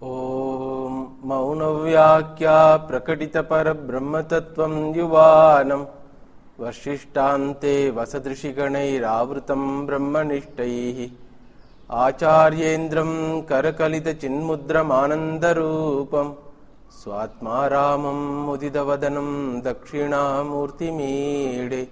ओम मौनव्याख्या प्रकटित परब्रह्मतत्त्वं युवानं वसिष्ठान्ते वसदृशिगणैरावृतं ब्रह्मनिष्ठैः आचार्येन्द्रं करकलितचिन्मुद्रमानन्दरूपं स्वात्मारामं मुदितवदनं दक्षिणामूर्तिमीडे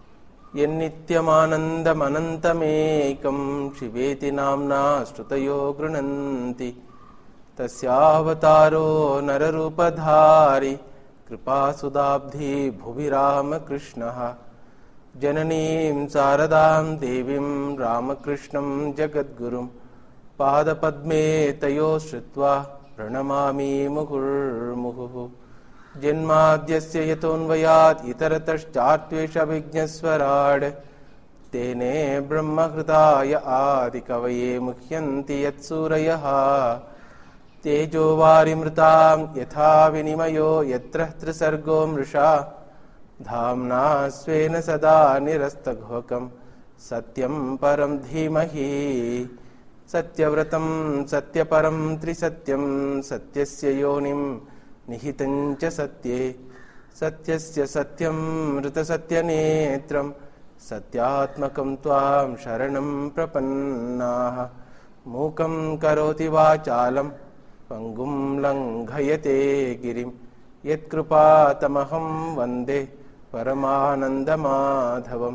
यन्नित्यमानन्दमनन्तमेकं शिवेति नाम्ना श्रुतयो गृह्णन्ति तस्यावतारो नररूपधारी कृपासुदाब्धि भुवि रामकृष्णः जननीं शारदां देवीं रामकृष्णं जगद्गुरुं पादपद्मे तयोः श्रुत्वा प्रणमामि मुहुर्मुहुः जन्माद्यस्य यतोऽन्वयात् इतरतश्चार्थ्वेषविघ्नस्वराड् तेने ब्रह्महृदाय आदिकवये मुह्यन्ति यत्सूरयः तेजो वारिमृतां यथा विनिमयो यत्र त्रिसर्गो मृषा धाम्ना स्वेन सदा निरस्तघोकं सत्यं परं धीमहि सत्यव्रतं सत्यपरं त्रिसत्यं सत्यस्य योनिं निहितं च सत्ये सत्यस्य सत्यं ऋतसत्यनेत्रं सत्यात्मकं त्वां शरणं प्रपन्नाः मूकं करोति वाचालं पंगुं लङ्घयते गिरिं यत्कृपातमहं वन्दे परमानन्दमाधवं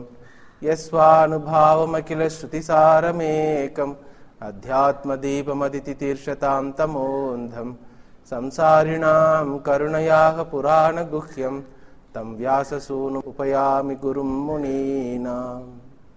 यस्वानुभावमखिलश्रुतिसारमेकम् अध्यात्मदीपमदितितीर्षतां तमोन्धं संसारिणां करुणयाः पुराणगुह्यं तं व्याससूनुमुपयामि गुरुं मुनीनाम्.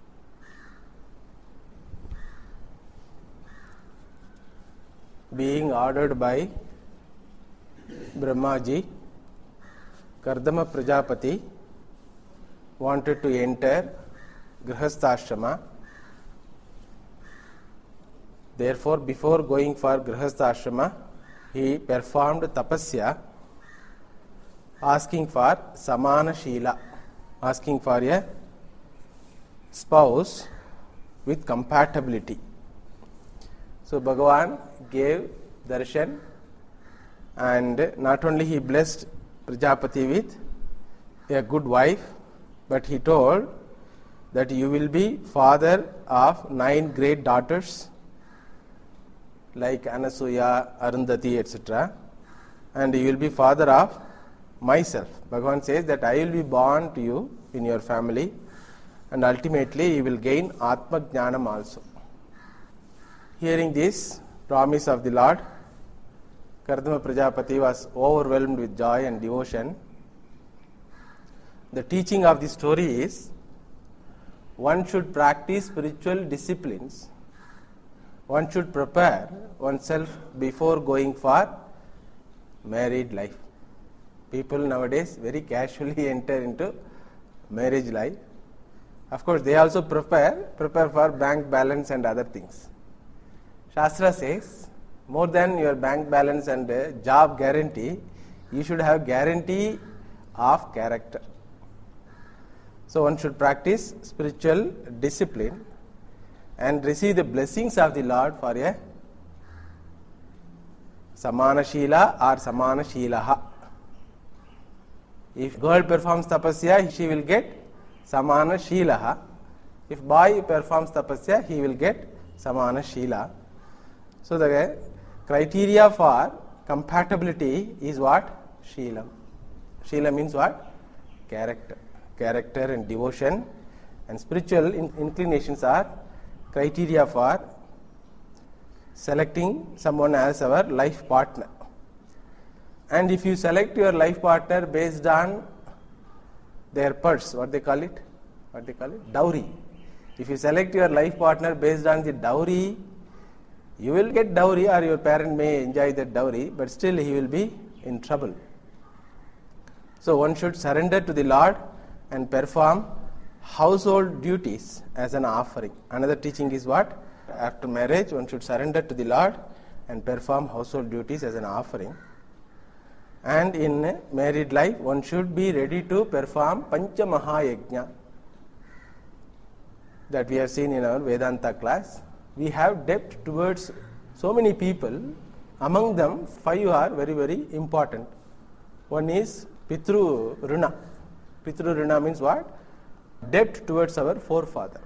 Being ordered by Brahmaji, Kardama Prajapati wanted to enter Grihastha-ashrama. Therefore, before going for Grihastha-ashrama, he performed tapasya, asking for samana shila, asking for a spouse with compatibility. So Bhagavan gave darshan, and not only he blessed Prajapati with a good wife, but he told that you will be father of 9 great daughters like Anasuya, Arundhati, etc. And you will be father of myself. Bhagavan says that I will be born to you in your family, and ultimately you will gain Atma Jnanam also. Hearing this promise of the Lord, Kardama Prajapati was overwhelmed with joy and devotion. The teaching of the story is one should practice spiritual disciplines. One should prepare oneself before going for married life. People nowadays very casually enter into marriage life. Of course, they also prepare for bank balance and other things. Shastra says, more than your bank balance and job guarantee, you should have guarantee of character. So one should practice spiritual discipline and receive the blessings of the Lord for a samana shila or samana shilaha. If girl performs tapasya, she will get samana shilaha. If boy performs tapasya, he will get samana shila. So the criteria for compatibility is what? Shila. Shila means what? Character. Character and devotion, and spiritual inclinations are criteria for selecting someone as our life partner. And if you select your life partner based on their purse, what they call it? Dowry. If you select your life partner based on the dowry, you will get dowry, or your parent may enjoy that dowry, but still he will be in trouble. So one should surrender to the Lord and perform household duties as an offering. Another teaching is what? After marriage, one should surrender to the Lord and perform household duties as an offering. And in married life, one should be ready to perform Pancha Mahayajna that we have seen in our Vedanta class. We have debt towards so many people Among them, 5 are very, very important. One is Pitru Runa. Pitru Runa means what? Debt towards our forefather.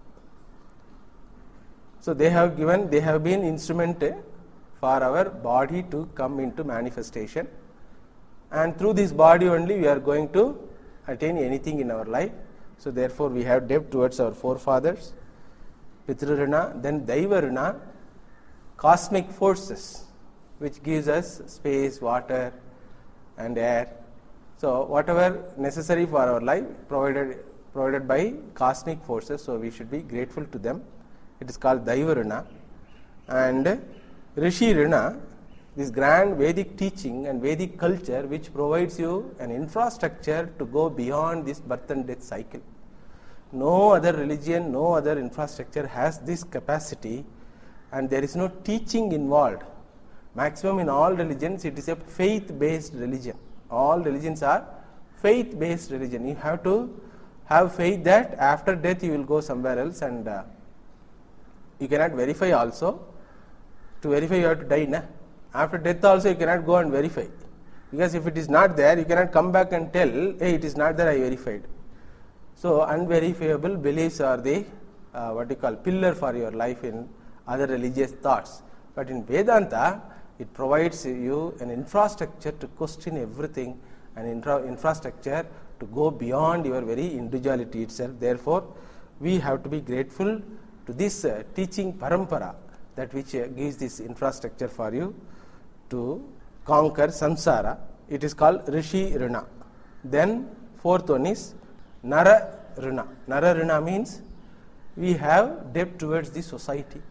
So they have been instrument for our body to come into manifestation, and through this body only we are going to attain anything in our life. So therefore we have debt towards our forefathers, Pitru Runa. Then Daiva Runa, cosmic forces which gives us space, water and air. So whatever necessary for our life provided by cosmic forces, so we should be grateful to them. It is called Daiva Runa. And Rishi Runa, this grand Vedic teaching and Vedic culture which provides you an infrastructure to go beyond this birth and death cycle. No other religion, no other infrastructure has this capacity, and there is no teaching involved. Maximum in all religions, it is a faith-based religion. All religions are faith-based religion. You have to have faith that after death you will go somewhere else, and you cannot verify also. To verify you have to die. Na? After death also you cannot go and verify. Because if it is not there, you cannot come back and tell, hey, it is not there, I verified. So unverifiable beliefs are the pillar for your life in other religious thoughts. But in Vedanta, it provides you an infrastructure to question everything, an infrastructure to go beyond your very individuality itself. Therefore, we have to be grateful to this teaching parampara, that which gives this infrastructure for you to conquer samsara. It is called Rishi Runa. Then fourth one is Nara Runa. Nara Runa means we have debt towards the society.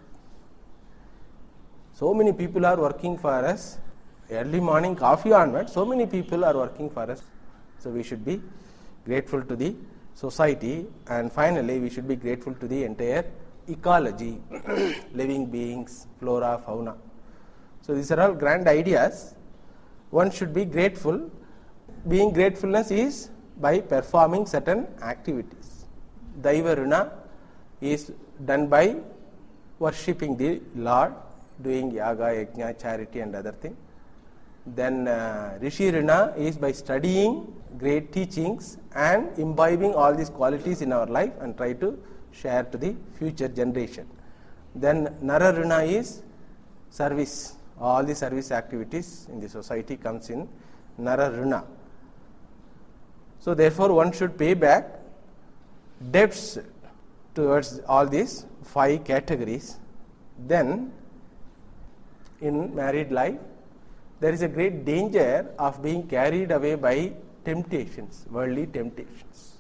So many people are working for us. Early morning coffee onward, so many people are working for us. So we should be grateful to the society. And finally, we should be grateful to the entire ecology, living beings, flora, fauna. So these are all grand ideas. One should be grateful. Being gratefulness is by performing certain activities. Daiva Runa is done by worshipping the Lord, doing yaga, yajna, charity and other things. Then Rishi Runa is by studying great teachings and imbibing all these qualities in our life and try to share to the future generation. Then Nara Runa is service. All the service activities in the society comes in Nara Runa. So therefore one should pay back debts towards all these 5 categories. Then in married life, there is a great danger of being carried away by temptations, worldly temptations.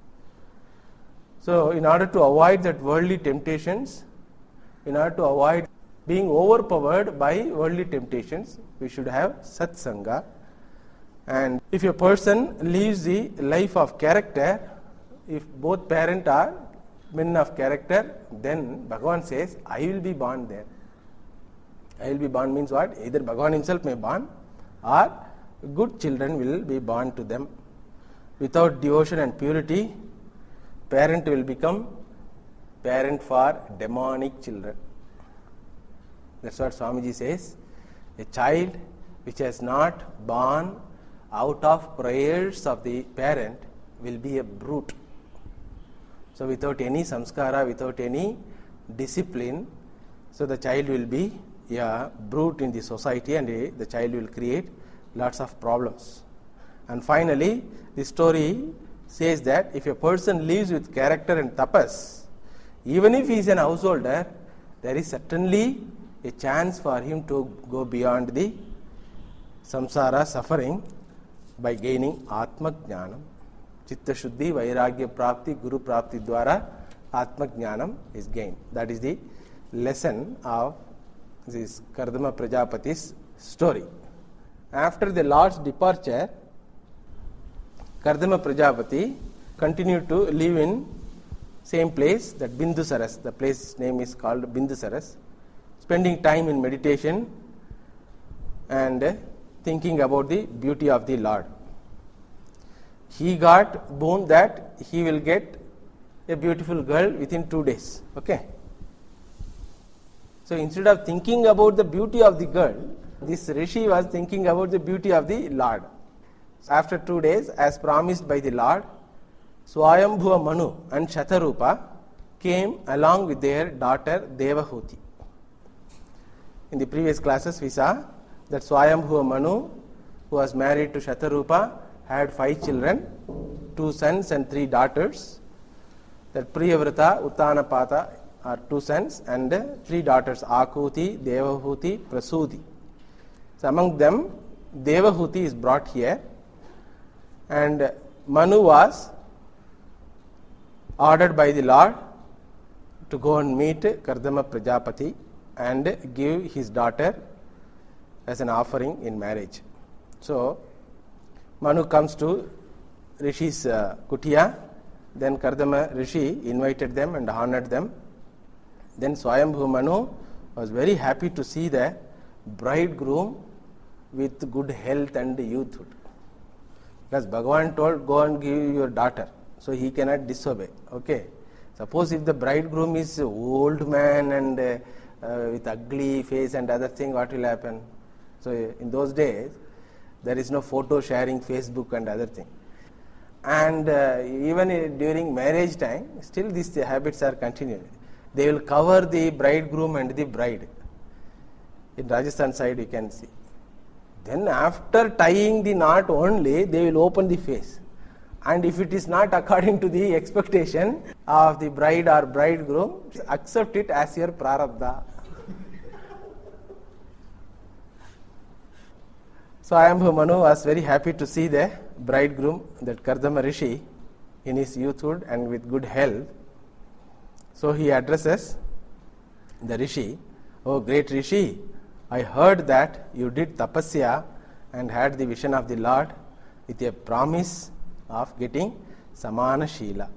So in order to avoid that worldly temptations, in order to avoid being overpowered by worldly temptations, we should have satsanga. And if a person lives the life of character, if both parents are men of character, then Bhagavan says, I will be born there. I will be born means what? Either Bhagavan himself may born, or good children will be born to them. Without devotion and purity, parent will become parent for demonic children. That's what Swamiji says. A child which has not born out of prayers of the parent will be a brute. So without any samskara, without any discipline, so the child will be a brute in the society, and the child will create lots of problems. And finally, the story says that if a person lives with character and tapas, even if he is an householder, there is certainly a chance for him to go beyond the samsara suffering by gaining Atma Jnanam. Chitta Shuddhi, Vairagya Prapti, Guru Prapti Dwara, Atma Jnanam is gained. That is the lesson of this Kardama Prajapati's story. After the Lord's departure, Kardama Prajapati continued to live in same place, that Bindusaras. The place name is called Bindusaras. Spending time in meditation and thinking about the beauty of the Lord. He got boon that he will get a beautiful girl within 2 days. Okay. So instead of thinking about the beauty of the girl, this Rishi was thinking about the beauty of the Lord. So after 2 days, as promised by the Lord, Swayambhuva Manu and Shatarupa came along with their daughter Devahuti. In the previous classes we saw that Swayambhuva Manu, who was married to Shatarupa, had 5 children, 2 sons and 3 daughters. That Priyavrata, Uttanapata are 2 sons and 3 daughters, Akuti, Devahuti, Prasudi. So among them, Devahuti is brought here, and Manu was ordered by the Lord to go and meet Kardama Prajapati and give his daughter as an offering in marriage. So Manu comes to Rishi's Kutiya. Then Kardama Rishi invited them and honored them. Then Swayambhuva Manu was very happy to see the bridegroom with good health and youthhood. Because Bhagavan told, go and give your daughter. So he cannot disobey. Okay. Suppose if the bridegroom is old man and with ugly face and other thing, what will happen? So in those days, there is no photo sharing, Facebook and other thing. And even during marriage time, still these habits are continuing. They will cover the bridegroom and the bride. In Rajasthan side you can see. Then after tying the knot only, they will open the face. And if it is not according to the expectation of the bride or bridegroom, accept it as your prarabdha. So Swayambhuva Manu was very happy to see the bridegroom, that Kardama Rishi, in his youthhood and with good health. So he addresses the Rishi, "Oh great Rishi, I heard that you did tapasya and had the vision of the Lord with a promise of getting samana shila.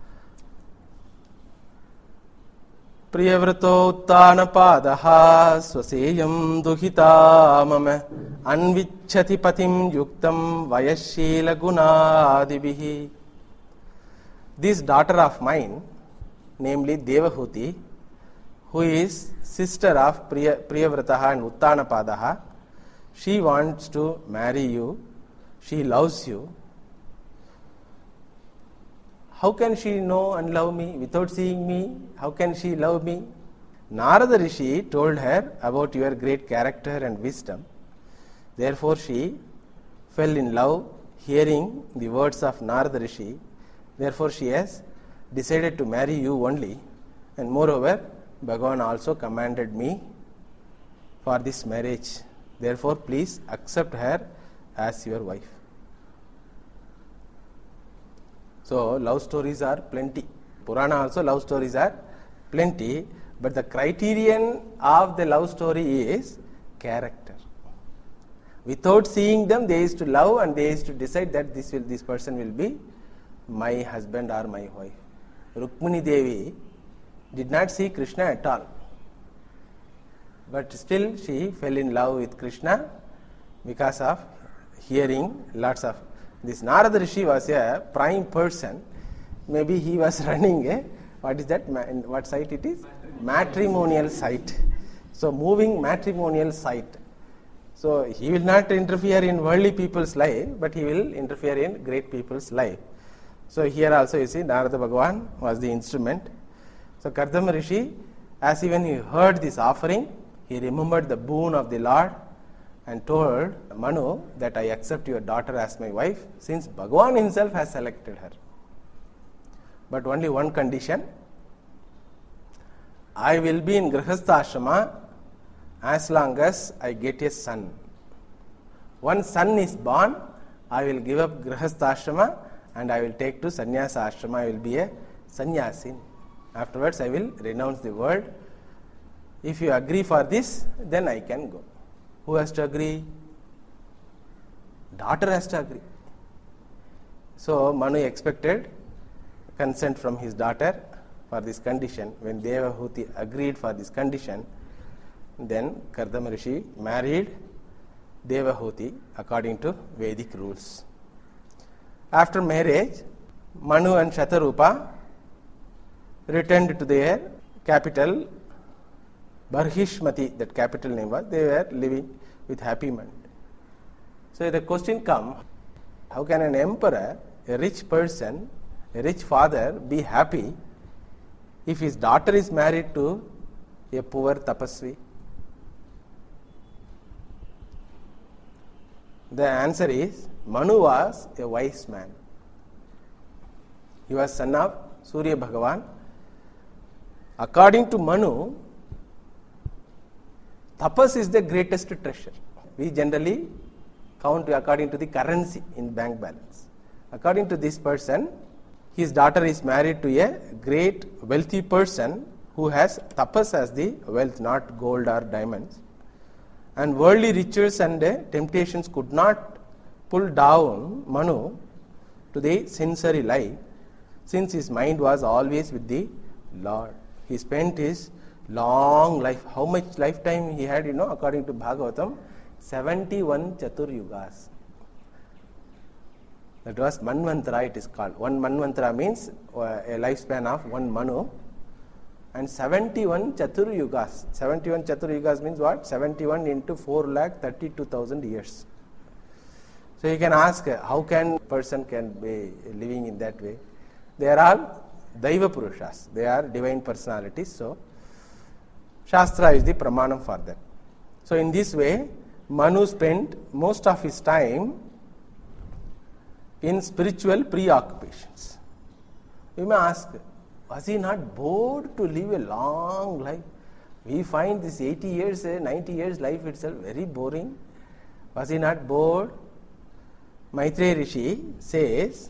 Priyavrato uttanapadaha swaseyam duhita mama anvichati patim yuktam vayashila gunadibihi." This daughter of mine, namely Devahuti, who is sister of Priyavrataha and Uttanapadaha, she wants to marry you, she loves you. How can she know and love me without seeing me? How can she love me? Narada Rishi told her about your great character and wisdom. Therefore she fell in love hearing the words of Narada Rishi. Therefore she has decided to marry you only. And moreover, Bhagavan also commanded me for this marriage. Therefore please accept her as your wife. So love stories are plenty. Purana also love stories are plenty, but the criterion of the love story is character. Without seeing them, they used to love and they used to decide that this person will be my husband or my wife. Rukmini Devi did not see Krishna at all, but still she fell in love with Krishna because of hearing lots of. This Narada Rishi was a prime person. Maybe he was running a, what is that, what site it is? Matrimonial site. So moving matrimonial site. So he will not interfere in worldly people's life, but he will interfere in great people's life. So here also you see Narada Bhagavan was the instrument. So Kardama Rishi, as even he heard this offering, he remembered the boon of the Lord and told Manu that I accept your daughter as my wife, since Bhagavan himself has selected her. But only one condition: I will be in Grihastha Ashrama as long as I get a son. Once son is born, I will give up Grihastha Ashrama and I will take to Sannyasa Ashrama. I will be a Sannyasin. Afterwards I will renounce the world. If you agree for this, then I can go. Who has to agree? Daughter has to agree. So Manu expected consent from his daughter for this condition. When Devahuti agreed for this condition, then Kardama Rishi married Devahuti according to Vedic rules. After marriage, Manu and Shatarupa returned to their capital Barhishmati, that capital name was, they were living with happy mind. So the question comes, how can an emperor, a rich person, a rich father be happy if his daughter is married to a poor tapasvi? The answer is, Manu was a wise man. He was son of Surya Bhagavan. According to Manu, tapas is the greatest treasure. We generally count according to the currency in bank balance. According to this person, his daughter is married to a great wealthy person who has tapas as the wealth, not gold or diamonds. And worldly riches and temptations could not pull down Manu to the sensory life, since his mind was always with the Lord. He spent his long life. How much lifetime he had, according to Bhagavatam? 71 Chatur Yugas. That was Manvantara, it is called. One Manvantara means a lifespan of one Manu. And 71 Chatur Yugas. 71 Chatur Yugas means what? 71 into 4,32,000 years. So you can ask, how can a person can be living in that way? They are all Daiva Purushas. They are divine personalities. So Shastra is the pramanam for them. So in this way, Manu spent most of his time in spiritual preoccupations. You may ask, was he not bored to live a long life? We find this 80 years, 90 years life itself very boring. Was he not bored? Maitreya Rishi says,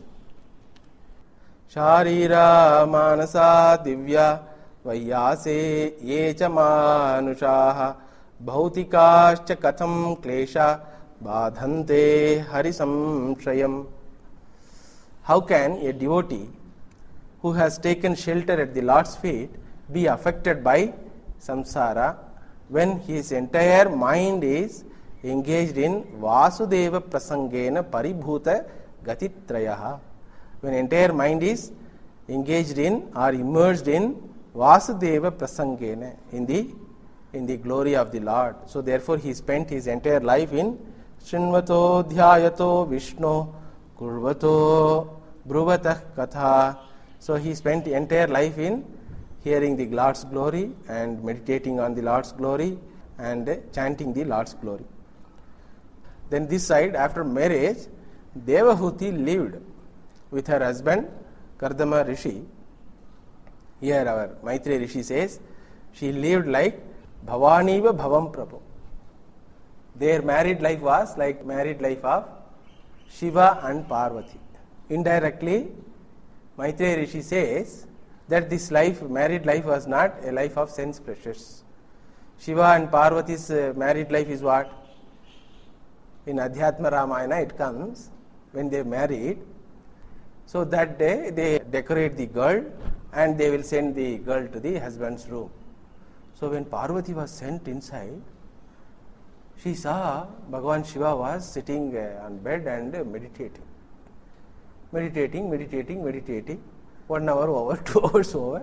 Sharira manasa divya vayyase yecha manushaha bhautikascha katham klesha badhante harisamshayam. How can a devotee who has taken shelter at the Lord's feet be affected by samsara when his entire mind is engaged in Vasudeva prasangena paribhuta gatitrayaha? When entire mind is engaged in or immersed in Vasudeva prasangena, in the glory of the Lord. So therefore he spent his entire life in Srinvato dhyayato Vishnu kurvato bruvatah katha. So he spent the entire life in hearing the Lord's glory and meditating on the Lord's glory and chanting the Lord's glory. Then this side, after marriage, Devahuti lived with her husband Kardama Rishi. Here our Maitreya Rishi says, she lived like Bhavaniva Bhavam Prabhu. Their married life was like married life of Shiva and Parvati. Indirectly, Maitreya Rishi says that this life, married life, was not a life of sense pleasures. Shiva and Parvati's married life is what? In Adhyatma Ramayana it comes when they married. So that day they decorate the girl and they will send the girl to the husband's room. So when Parvati was sent inside, she saw Bhagavan Shiva was sitting on bed and meditating. Meditating. 1 hour over, 2 hours over.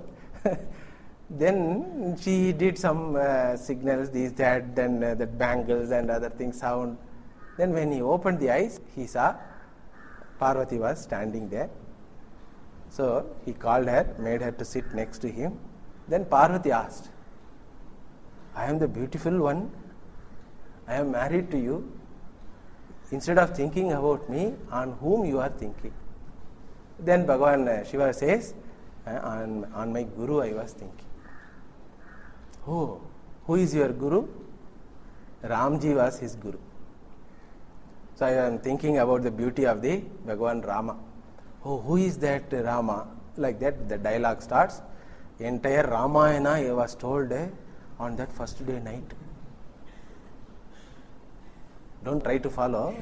Then she did some signals, these, that, then that bangles and other things sound. Then when he opened the eyes, he saw Parvati was standing there. So he called her, made her to sit next to him. Then Parvati asked, I am the beautiful one. I am married to you. Instead of thinking about me, on whom you are thinking? Then Bhagavan Shiva says, on my Guru I was thinking. Oh, who is your Guru? Ramji was his Guru. So I am thinking about the beauty of the Bhagavan Rama. Oh, who is that Rama? Like that the dialogue starts. Entire Ramayana was told on that first day night. Don't try to follow.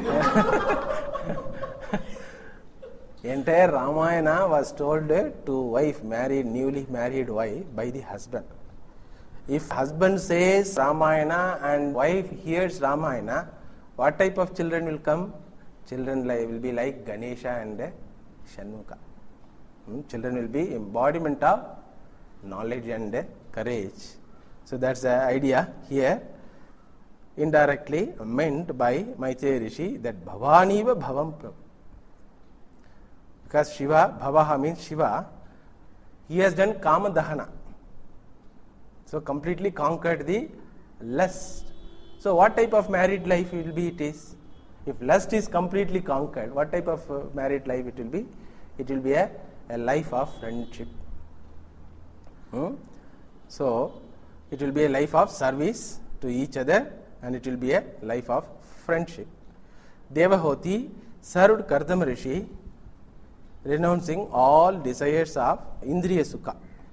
Entire Ramayana was told to wife, newly married wife, by the husband. If husband says Ramayana and wife hears Ramayana, what type of children will come? Children will be like Ganesha and Shanmuka. Children will be embodiment of knowledge and courage. So that's the idea here, indirectly meant by Maitreya Rishi, that Bhavaniva Bhavam Prabhu. Because Shiva, Bhavaha means Shiva, he has done Kama Dahana. So completely conquered the lust. So what type of married life will be it is? If lust is completely conquered, what type of married life it will be? It will be a life of friendship. So it will be a life of service to each other, and it will be a life of friendship. Devahoti served Kardama Rishi, renouncing all desires of Indriya Sukha.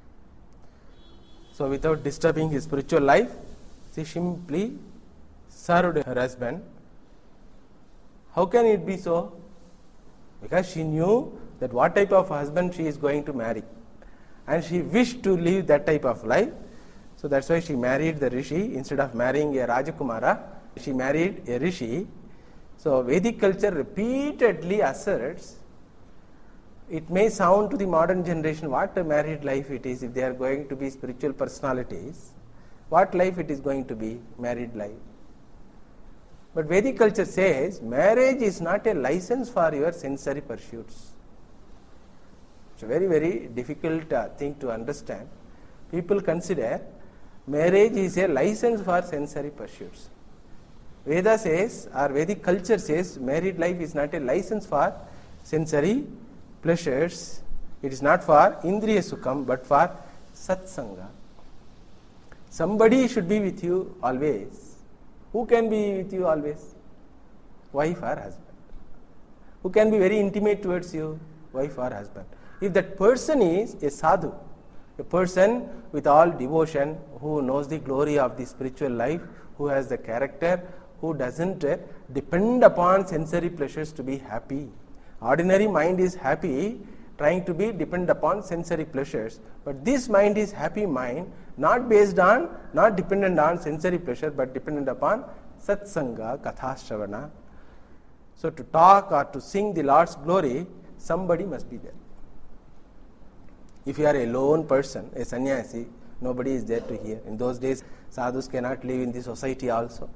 So without disturbing his spiritual life, she simply served her husband. How can it be so? Because she knew that what type of husband she is going to marry, and she wished to live that type of life. So that's why she married the Rishi. Instead of marrying a Rajakumara, she married a Rishi. So Vedic culture repeatedly asserts, it may sound to the modern generation what a married life it is if they are going to be spiritual personalities. What life it is going to be, married life. But Vedic culture says marriage is not a license for your sensory pursuits. It's a very, very difficult thing to understand. People consider marriage is a license for sensory pursuits. Veda says, or Vedic culture says, married life is not a license for sensory pleasures. It is not for Indriya Sukham, but for Satsanga. Somebody should be with you always. Who can be with you always? Wife or husband. Who can be very intimate towards you? Wife or husband. If that person is a sadhu, a person with all devotion, who knows the glory of the spiritual life, who has the character, who doesn't depend upon sensory pleasures to be happy. Ordinary mind is happy, trying to be dependent upon sensory pleasures. But this mind is happy mind, not dependent on sensory pleasure, but dependent upon satsanga, kathashravana. So to talk or to sing the Lord's glory, somebody must be there. If you are a lone person, a sannyasi, nobody is there to hear. In those days, sadhus cannot live in the society also.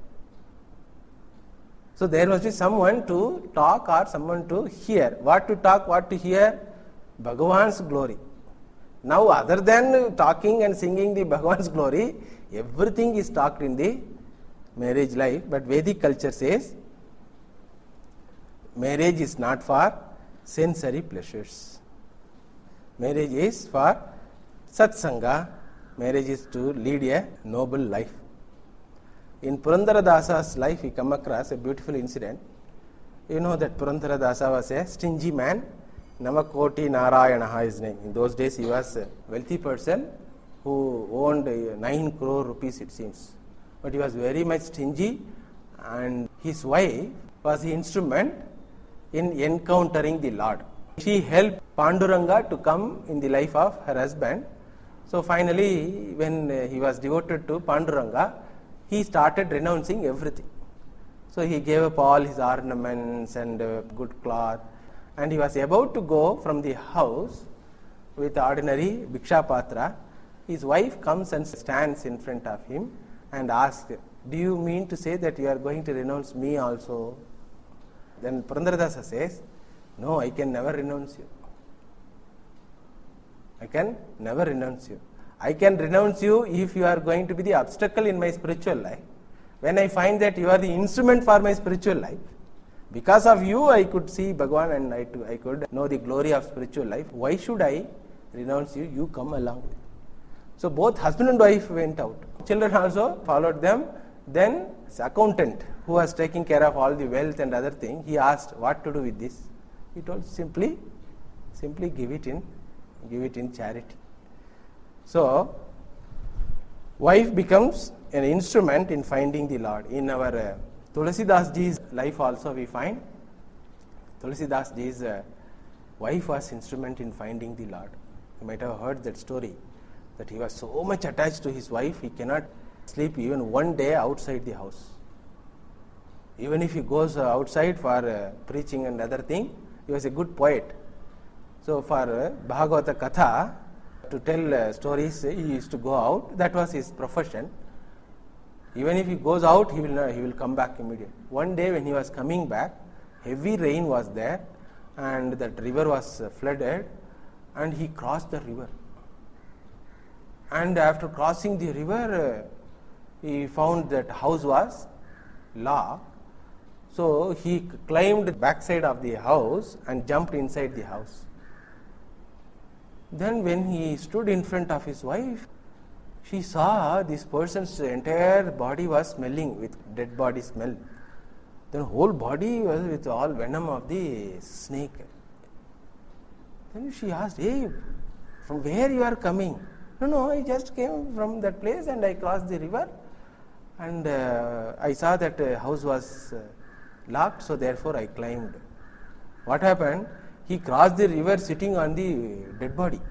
So there must be someone to talk or someone to hear. What to talk, what to hear? Bhagavan's glory. Now other than talking and singing the Bhagavan's glory, everything is talked in the marriage life. But Vedic culture says marriage is not for sensory pleasures. Marriage is for satsanga. Marriage is to lead a noble life. In Purandara Dasa's life, we come across a beautiful incident. You know that Purandara Dasa was a stingy man. Namakoti Narayana is his name. In those days, he was a wealthy person who owned 9 crore rupees, it seems. But he was very much stingy, and his wife was the instrument in encountering the Lord. She helped Panduranga to come in the life of her husband. So finally, when he was devoted to Panduranga, he started renouncing everything. So he gave up all his ornaments and good cloth, and he was about to go from the house with ordinary Bhiksha Patra. His wife comes and stands in front of him and asks, "Do you mean to say that you are going to renounce me also?" Then Purandaradasa says, "No, I can never renounce you. I can never renounce you. I can renounce you if you are going to be the obstacle in my spiritual life. When I find that you are the instrument for my spiritual life, because of you I could see Bhagavan and I could know the glory of spiritual life. Why should I renounce you? You come along with me." So both husband and wife went out. Children also followed them. Then his accountant, who was taking care of all the wealth and other things, he asked what to do with this. He told, simply give it in charity. So wife becomes an instrument in finding the Lord. In our Tulsidas Ji's life also we find Tulsidas Ji's wife was instrument in finding the Lord. You might have heard that story, that he was so much attached to his wife, he cannot sleep even one day outside the house. Even if he goes outside for preaching and other thing, he was a good poet. So for Bhagavata Katha, to tell stories. He used to go out. That was his profession. Even if he goes out, he will come back immediately. One day when he was coming back, heavy rain was there, and that river was flooded, and he crossed the river. And after crossing the river, he found that house was locked. So he climbed the backside of the house and jumped inside the house. Then when he stood in front of his wife, she saw this person's entire body was smelling with dead body smell. The whole body was with all venom of the snake. Then she asked, "Hey, from where you are coming?" No, I just came from that place and I crossed the river, and I saw that house was locked, so therefore I climbed. What happened? He crossed the river sitting on the dead body.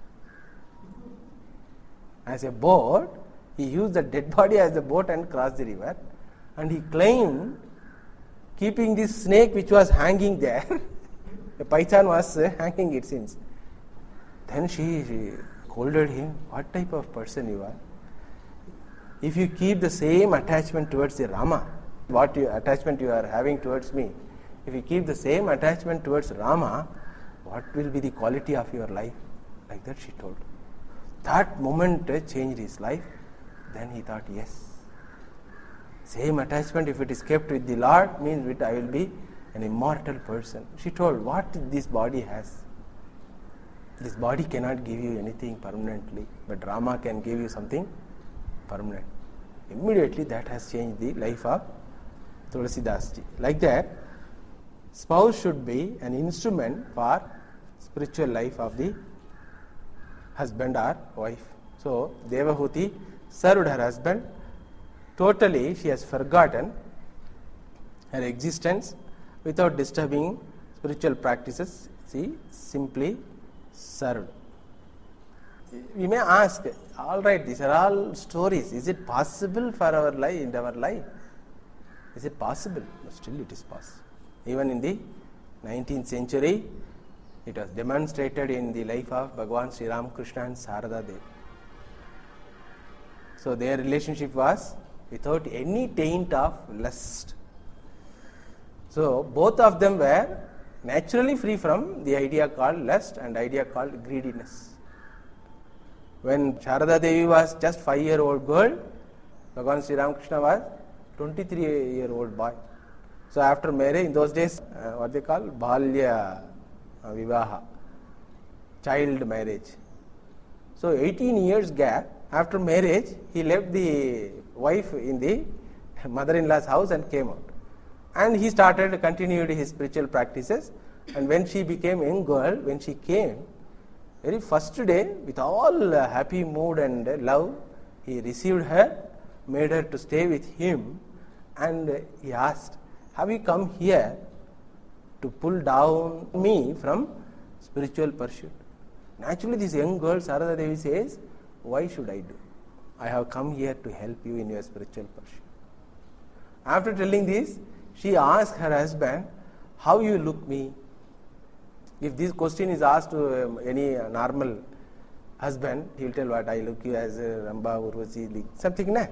As a boat, he used the dead body as a boat and crossed the river, and he climbed, keeping this snake which was hanging there. The python was hanging, it seems. Then she scolded him, "What type of person you are? If you keep the same attachment towards the Rama, what attachment you are having towards me, if you keep the same attachment towards Rama, what will be the quality of your life?" Like that she told. That moment changed his life. Then he thought, yes, same attachment, if it is kept with the Lord, means that I will be an immortal person. She told, what this body has. This body cannot give you anything permanently, but Rama can give you something permanent. Immediately that has changed the life of Tulsidas ji. Like that, spouse should be an instrument for spiritual life of the husband or wife. So Devahuti served her husband. Totally she has forgotten her existence without disturbing spiritual practices. She simply served. We may ask, all right, these are all stories. Is it possible for our life, in our life? Is it possible? But still it is possible. Even in the 19th century, it was demonstrated in the life of Bhagavan Sri Ramakrishna and Sarada Devi. So their relationship was without any taint of lust. So both of them were naturally free from the idea called lust and idea called greediness. When Sharada Devi was just 5-year-old girl, Bhagavan Sri Ramakrishna was 23-year-old boy. So after marriage, in those days, what they call Balya Vivaha, child marriage. So 18 years gap, after marriage, he left the wife in the mother-in-law's house and came out. And he continued his spiritual practices. And when she became a young girl, when she came, very first day, with all happy mood and love, he received her, made her to stay with him, and he asked, "Have you come here to pull down me from spiritual pursuit?" Naturally, this young girl, Sarada Devi, says, "Why should I do? I have come here to help you in your spiritual pursuit." After telling this, she asked her husband, "How you look me?" If this question is asked to any normal husband, he will tell, "What, I look you as Ramba, Urvashi, something, na?"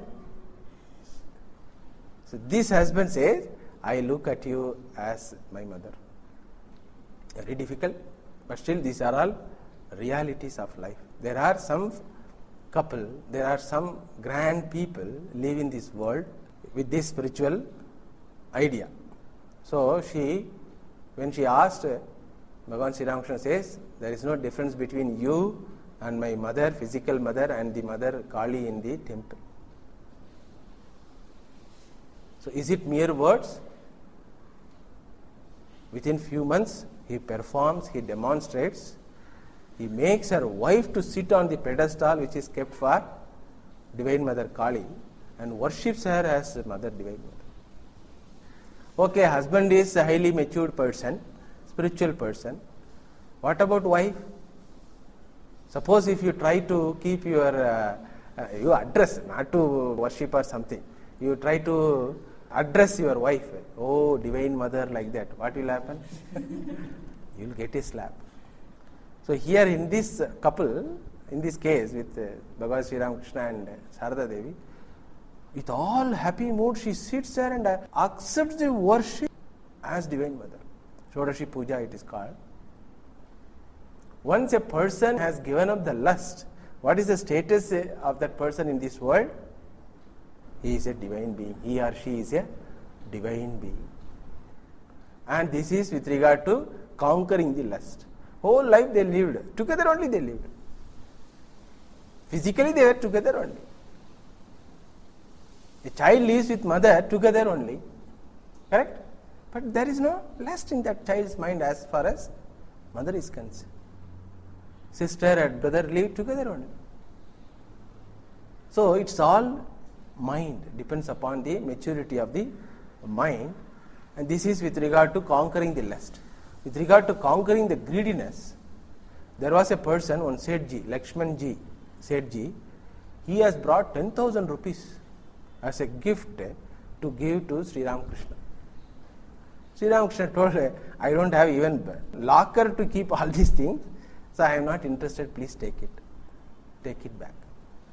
So this husband says, "I look at you as my mother." Very difficult, but still these are all realities of life. There are some couple, there are some grand people live in this world with this spiritual idea. So when she asked, Bhagavan Sri Ramakrishna says, "There is no difference between you and my mother, physical mother, and the mother Kali in the temple." So is it mere words? Within few months, he performs, he demonstrates, he makes her wife to sit on the pedestal which is kept for Divine Mother Kali and worships her as Mother Divine Mother. Okay, husband is a highly matured person, spiritual person. What about wife? Suppose if you try to keep your you address, not to worship or something, you try to address your wife, "Oh, Divine Mother," like that, what will happen? You will get a slap. So here in this couple, in this case with Bhagavan Sri Ramakrishna and Sarada Devi, with all happy mood she sits there and accepts the worship as Divine Mother. Shodashi Puja it is called. Once a person has given up the lust, what is the status of that person in this world? He is a divine being. He or she is a divine being. And this is with regard to conquering the lust. Whole life they lived. Together only they lived. Physically they were together only. A child lives with mother together only. Correct? But there is no lust in that child's mind as far as mother is concerned. Sister and brother live together only. So it's all mind, depends upon the maturity of the mind, and this is with regard to conquering the lust. With regard to conquering the greediness, there was a person, one Sethji, Lakshmanji Sethji, he has brought 10,000 rupees as a gift to give to Sri Ramakrishna. Sri Ramakrishna told her, I don't have even locker to keep all these things, so I am not interested, please take it. Take it back.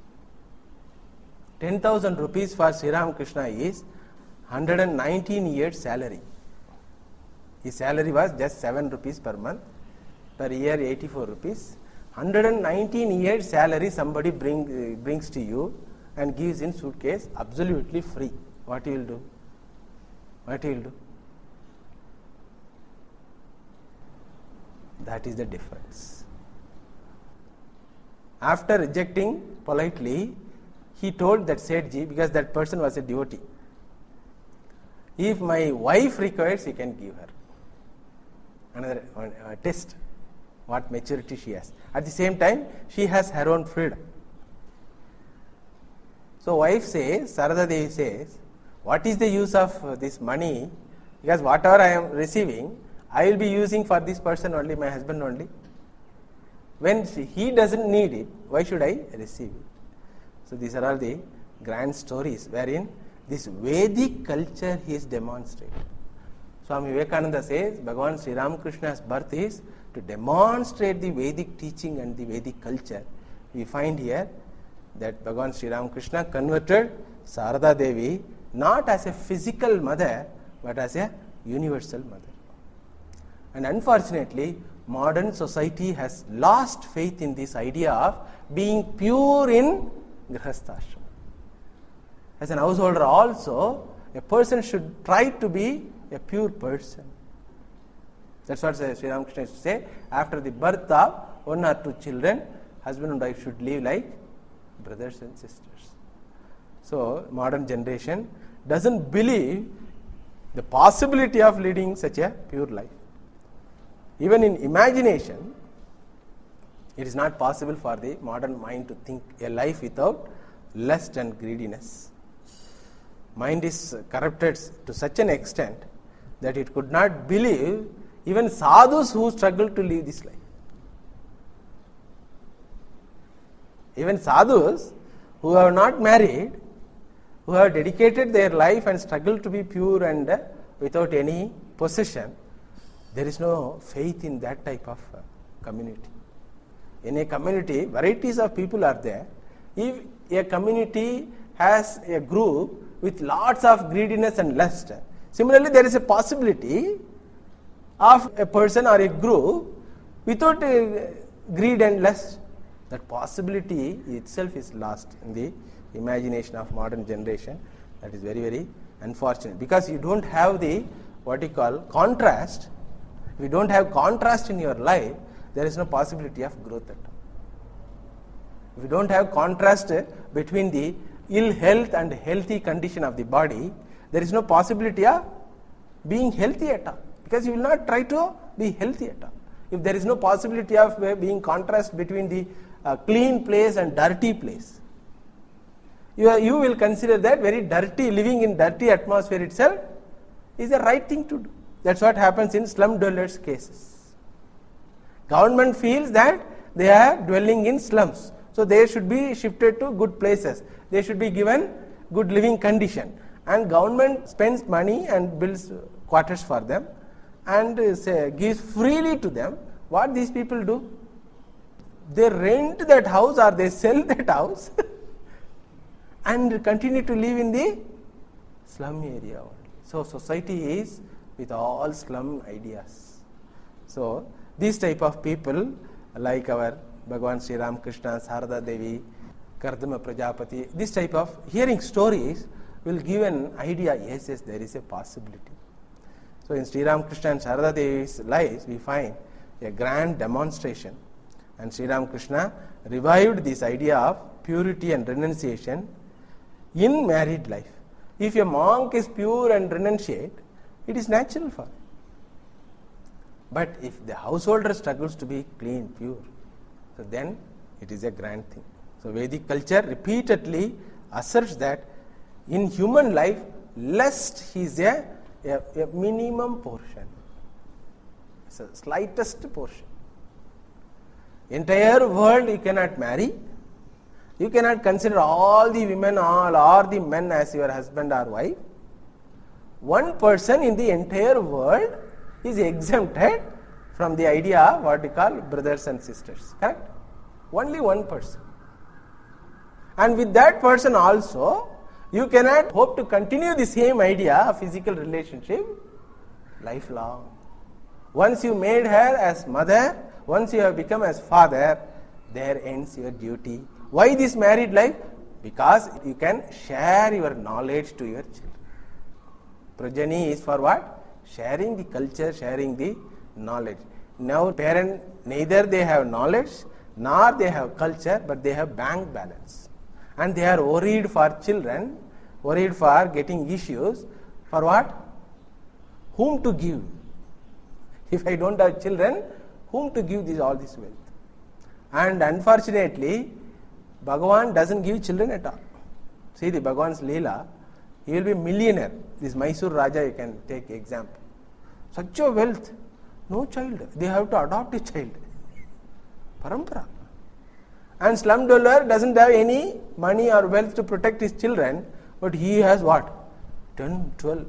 10,000 rupees for Sri Ramakrishna is 119 years salary. His salary was just 7 rupees per month, per year 84 rupees. 119 years salary somebody brings to you and gives in suitcase absolutely free. What you will do? What you will do? That is the difference. After rejecting politely, he told that Sethji, because that person was a devotee, if my wife requires, he can give her. Another test, what maturity she has. At the same time, she has her own freedom. So wife says, Sarada Devi says, what is the use of this money? Because whatever I am receiving, I will be using for this person only, my husband only. When he doesn't need it, why should I receive it? So these are all the grand stories wherein this Vedic culture is demonstrated. Swami Vivekananda says, Bhagavan Sri Ramakrishna's birth is to demonstrate the Vedic teaching and the Vedic culture. We find here that Bhagavan Sri Ramakrishna converted Sarada Devi not as a physical mother, but as a universal mother. And unfortunately, modern society has lost faith in this idea of being pure in Grihasthashram. As an householder also, a person should try to be a pure person. That's what Sri Ramakrishna used to say. After the birth of 1 or 2 children, husband and wife should live like brothers and sisters. So, modern generation doesn't believe the possibility of leading such a pure life. Even in imagination, it is not possible for the modern mind to think a life without lust and greediness. Mind is corrupted to such an extent that it could not believe even sadhus who struggle to live this life. Even sadhus who are not married, who have dedicated their life and struggle to be pure and without any possession, there is no faith in that type of community. In a community, varieties of people are there. If a community has a group with lots of greediness and lust, similarly there is a possibility of a person or a group without greed and lust. That possibility itself is lost in the imagination of modern generation. That is very, very unfortunate, because you don't have the what you call contrast. If you don't have contrast in your life, there is no possibility of growth at all. If you don't have contrast between the ill health and healthy condition of the body, there is no possibility of being healthy at all, because you will not try to be healthy at all. If there is no possibility of being contrast between the clean place and dirty place, you will consider that very dirty, living in dirty atmosphere itself is the right thing to do. That's what happens in slum dwellers cases. Government feels that they are dwelling in slums, so they should be shifted to good places. They should be given good living condition, and government spends money and builds quarters for them and gives freely to them. What these people do? they rent that house or they sell that house and continue to live in the slum area only. So society is with all slum ideas. So these type of people, like our Bhagavan Sri Ramakrishna, Sarada Devi, Kardama Prajapati, this type of hearing stories will give an idea, yes, there is a possibility. So in Sri Ramakrishna and Sarada Devi's lives, we find a grand demonstration. And Sri Ramakrishna revived this idea of purity and renunciation in married life. If a monk is pure and renunciate, it is natural for him. But if the householder struggles to be clean, pure, so then it is a grand thing. So Vedic culture repeatedly asserts that in human life, lust is a minimum portion. It's the slightest portion. Entire world you cannot marry. You cannot consider all the women or the men as your husband or wife. One person in the entire world is exempted from the idea of what we call brothers and sisters. Correct? Only one person. And with that person also, you cannot hope to continue the same idea of physical relationship lifelong. Once you made her as mother, once you have become as father, there ends your duty. Why this married life? Because you can share your knowledge to your children. Prajani is for what? Sharing the culture, sharing the knowledge. Now parents, neither they have knowledge nor they have culture, but they have bank balance. And they are worried for children, worried for getting issues. For what? Whom to give? If I don't have children, whom to give all this wealth? And unfortunately, Bhagavan doesn't give children at all. See the Bhagavan's Leela, he will be a millionaire. This Mysore Raja, you can take example. Such a wealth, no child. They have to adopt a child. Parampara. And slum dweller doesn't have any money or wealth to protect his children, but he has what? 10, 12.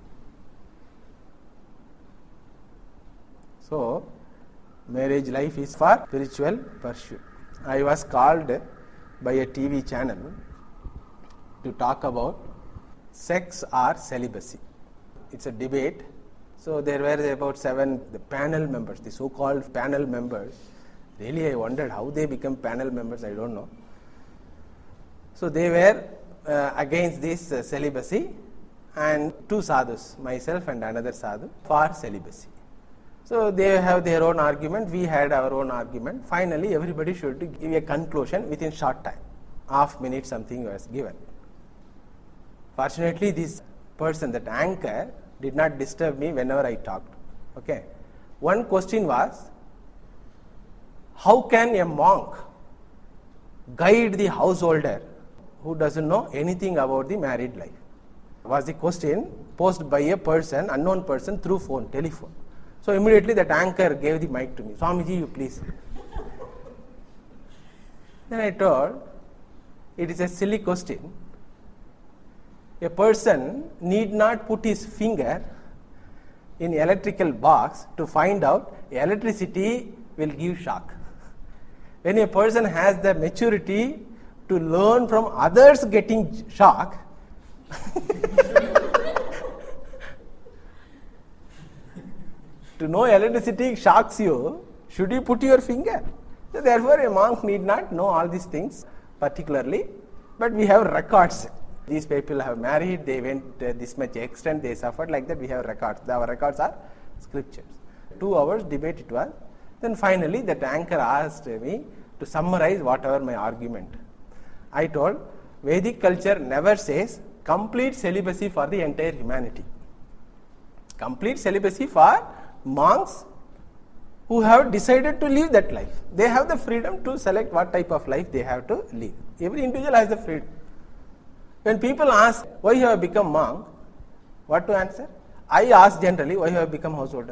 So, marriage life is for spiritual pursuit. I was called by a TV channel to talk about sex or celibacy. It's a debate. So there were about 7 the panel members, the so-called panel members. Really I wondered how they become panel members, I don't know. So they were against this celibacy, and 2 sadhus, myself and another sadhu, for celibacy. So they have their own argument, we had our own argument. Finally everybody should give a conclusion within short time. Half minute something was given. Fortunately this person, that anchor, did not disturb me whenever I talked. Okay. One question was, how can a monk guide the householder who doesn't know anything about the married life? Was the question posed by a person, unknown person, through phone, telephone. So immediately that anchor gave the mic to me. Swamiji, you please. Then I told, it is a silly question. A person need not put his finger in electrical box to find out electricity will give shock. When a person has the maturity to learn from others getting shock, to know electricity shocks you, should you put your finger? So therefore a monk need not know all these things particularly, but we have records. These people have married, they went this much extent, they suffered, like that we have records. Our records are scriptures. 2 hours debate it was. Then finally that anchor asked me to summarize whatever my argument. I told, Vedic culture never says complete celibacy for the entire humanity. Complete celibacy for monks who have decided to live that life. They have the freedom to select what type of life they have to live. Every individual has the freedom. When people ask, why you have become monk, what to answer? I ask generally, why you have become householder?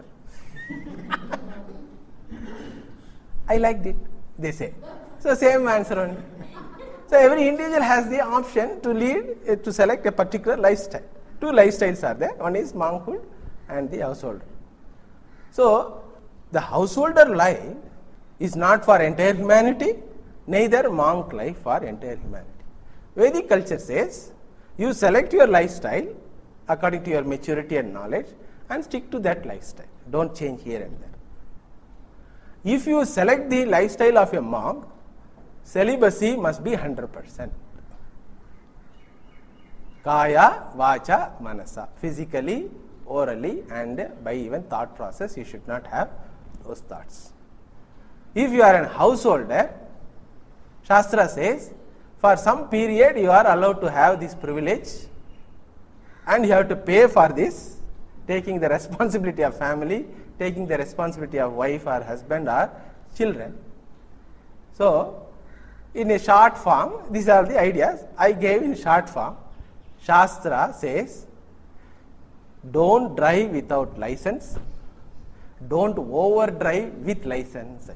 I liked it, they say. So same answer only. So every individual has the option to lead, to select a particular lifestyle. 2 lifestyles are there. One is monkhood and the householder. So the householder life is not for entire humanity, neither monk life for entire humanity. Vedic culture says, you select your lifestyle according to your maturity and knowledge and stick to that lifestyle. Don't change here and there. If you select the lifestyle of a monk, celibacy must be 100%. Kaya, vacha, manasa. Physically, orally, and by even thought process, you should not have those thoughts. If you are a householder, Shastra says, for some period you are allowed to have this privilege and you have to pay for this, taking the responsibility of family, taking the responsibility of wife or husband or children. So, in a short form, these are the ideas I gave in short form. Shastra says, don't drive without license, don't overdrive with license.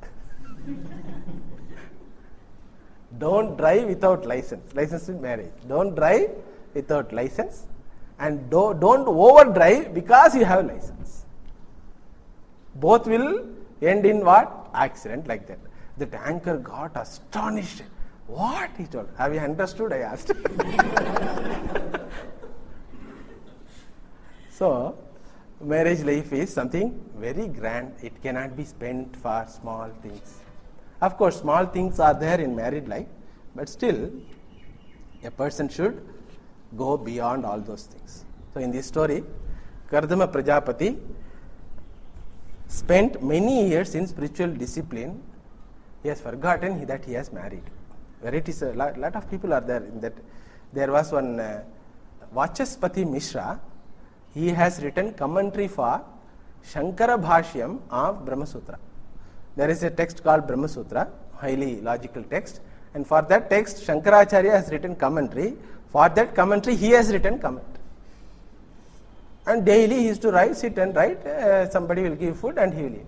Don't drive without license. License in marriage. Don't drive without license, and don't overdrive because you have license. Both will end in what? Accident, like that. The tanker got astonished. What? He told. Have you understood? I asked. So, marriage life is something very grand. It cannot be spent for small things. Of course, small things are there in married life, but still, a person should go beyond all those things. So, in this story, Kardama Prajapati spent many years in spiritual discipline. He has forgotten that he has married. Varieties, a lot of people are there. In that, there was one Vachaspati Mishra. He has written commentary for Shankara Bhashyam of Brahma Sutra. There is a text called Brahma Sutra, highly logical text, and for that text Shankaracharya has written commentary. For that commentary he has written comment. And daily he used to sit and write, somebody will give food and he will eat.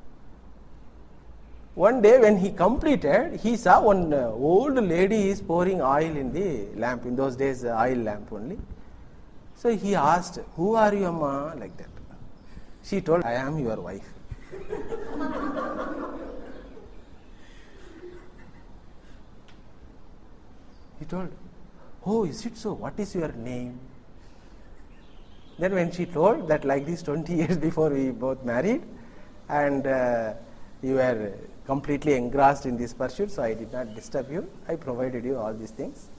One day when he completed, he saw one old lady is pouring oil in the lamp. In those days, oil lamp only. So he asked, who are you, Amma? Like that. She told, I am your wife. He told, oh, is it so? What is your name? Then when she told that like this 20 years before we both married, and you were completely engrossed in this pursuit, so I did not disturb you. I provided you all these things,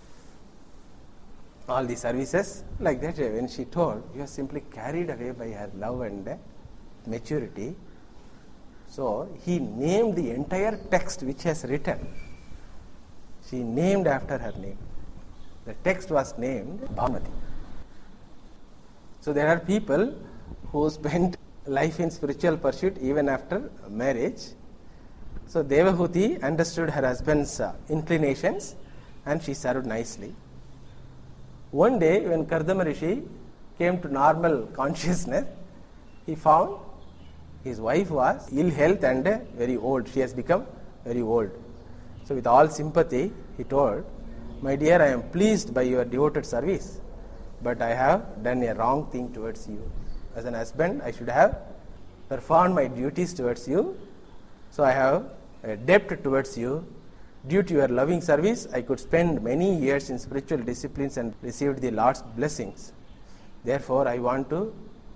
all the services. Like that, when she told, you are simply carried away by her love and maturity. So he named the entire text which has written. She named after her name. The text was named Bhamati. So there are people who spend life in spiritual pursuit even after marriage. So Devahuti understood her husband's inclinations and she served nicely. One day when Kardama Rishi came to normal consciousness, he found his wife was ill health and very old. She has become very old. So with all sympathy, he told, my dear, I am pleased by your devoted service, but I have done a wrong thing towards you. As an husband, I should have performed my duties towards you. So I have a debt towards you. Due to your loving service, I could spend many years in spiritual disciplines and received the Lord's blessings. Therefore, I want to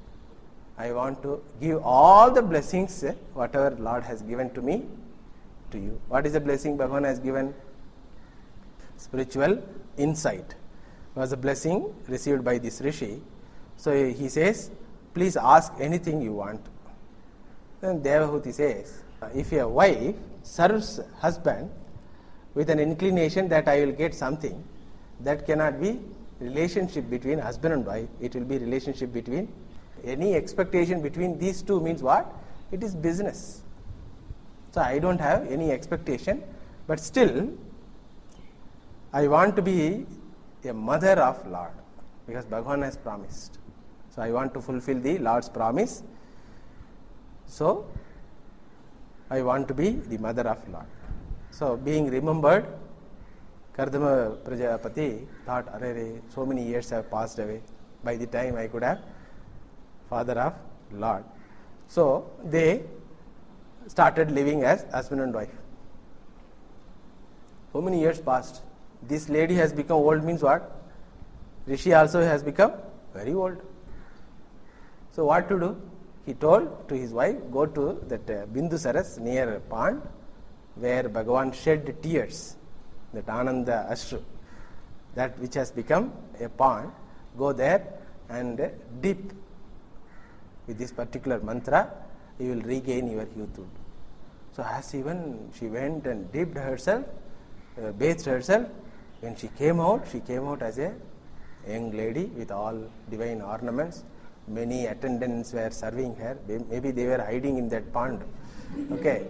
give all the blessings, whatever Lord has given to me, to you. What is the blessing Bhagavan has given? Spiritual insight was a blessing received by this Rishi. So he says, please ask anything you want. Then Devahuti says, if a wife serves husband with an inclination that I will get something, that cannot be relationship between husband and wife. It will be relationship between, any expectation between these two means what? It is business. So I don't have any expectation, but still I want to be a mother of Lord, because Bhagavan has promised. So I want to fulfill the Lord's promise. So I want to be the mother of Lord. So being remembered, Kardama Prajapati thought, so many years have passed away. By the time I could have father of Lord. So they started living as husband and wife. How many years passed? This lady has become old means what? Rishi also has become very old. So what to do? He told to his wife, go to that Bindusaras near a pond where Bhagavan shed tears, that Ananda Ashru, that which has become a pond. Go there and dip with this particular mantra, you will regain your youthhood. So as even she went and dipped herself, bathed herself, when she came out as a young lady with all divine ornaments. Many attendants were serving her. Maybe they were hiding in that pond. Okay.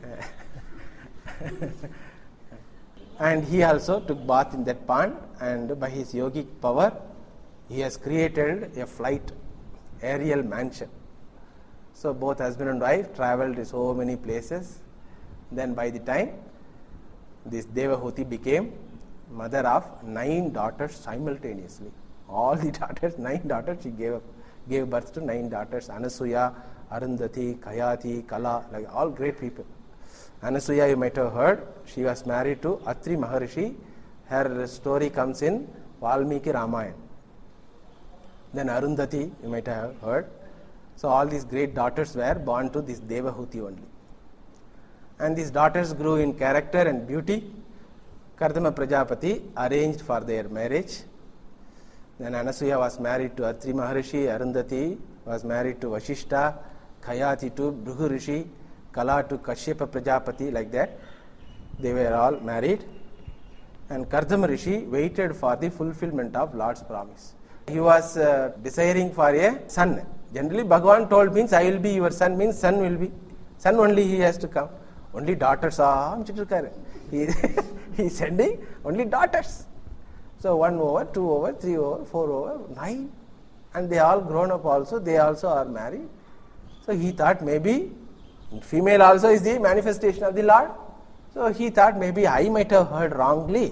And he also took bath in that pond, and by his yogic power, he has created a flight, aerial mansion. So both husband and wife traveled to so many places. Then by the time this Devahuti became mother of 9 daughters simultaneously. All the daughters, 9 daughters, she gave birth to 9 daughters. Anasuya, Arundhati, Kayati, Kala, like all great people. Anasuya, you might have heard, she was married to Atri Maharishi. Her story comes in Valmiki Ramayana. Then Arundhati, you might have heard. So all these great daughters were born to this Devahuti only. And these daughters grew in character and beauty. Kardama Prajapati arranged for their marriage. Then Anasuya was married to Atri Maharishi, Arundhati was married to Vashishta, Kayati to Bhrigu Rishi, Kala to Kashyapa Prajapati, like that. They were all married. And Kardama Rishi waited for the fulfillment of Lord's promise. He was desiring for a son. Generally Bhagavan told means I will be your son, means son will be. Son only he has to come. Only daughters are. He is sending only daughters. So 1 over, 2 over, 3 over, 4 over, 9. And they all grown up also, they also are married. So he thought maybe female also is the manifestation of the Lord. So he thought maybe I might have heard wrongly.